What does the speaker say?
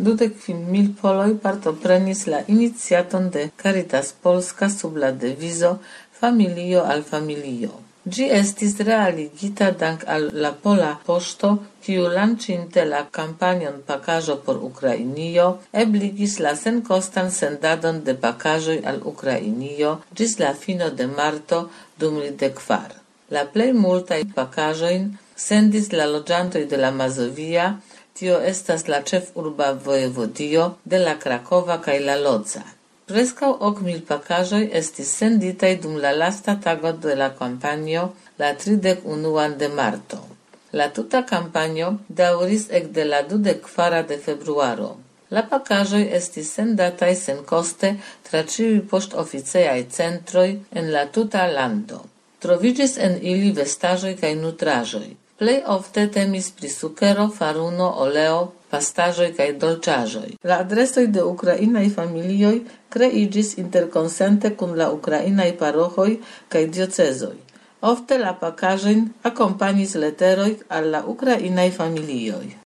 dudek kvin mil poloj partoprenis la iniciaton de Caritas Polska sub la devizo Familio al Familio. Ĝi estis realigita dank al la Pola Poŝto, kiu lanĉinte la kampanjon Pakaĵo por Ukrainio ebligis la senkostan sendadon de pakaĵoj al Ukrainio ĝis la fino de marto 2014. La plej multaj pakaĵojn sendis la loĝantoj de la Mazovia, tio estas la ĉefurba vojevodio de la Krakova kaj la Lodza. Preskaŭ 8,000 pakaĵoj estis senditaj dum la lasta tago de la kampanjo, la 31 de marto. La tuta kampanjo daŭris ekde la 24 de februaro. La pakaĵoj estis sendataj senkoste tra ĉiuj poŝtoficejaj centroj en la tuta lando. Troviĝis en ili vestaĵoj kaj nutraĵoj. Plej ofte temis pri sukero, faruno, oleo, pastaĵoj kaj dolĉaĵoj. La adresoj de ukrainaj familioj kreiĝis interkonsente kun la ukrainaj paroĥoj kaj diocezoj. Ofte la pakaĵojn akompanis leteroj al la ukrainaj familioj.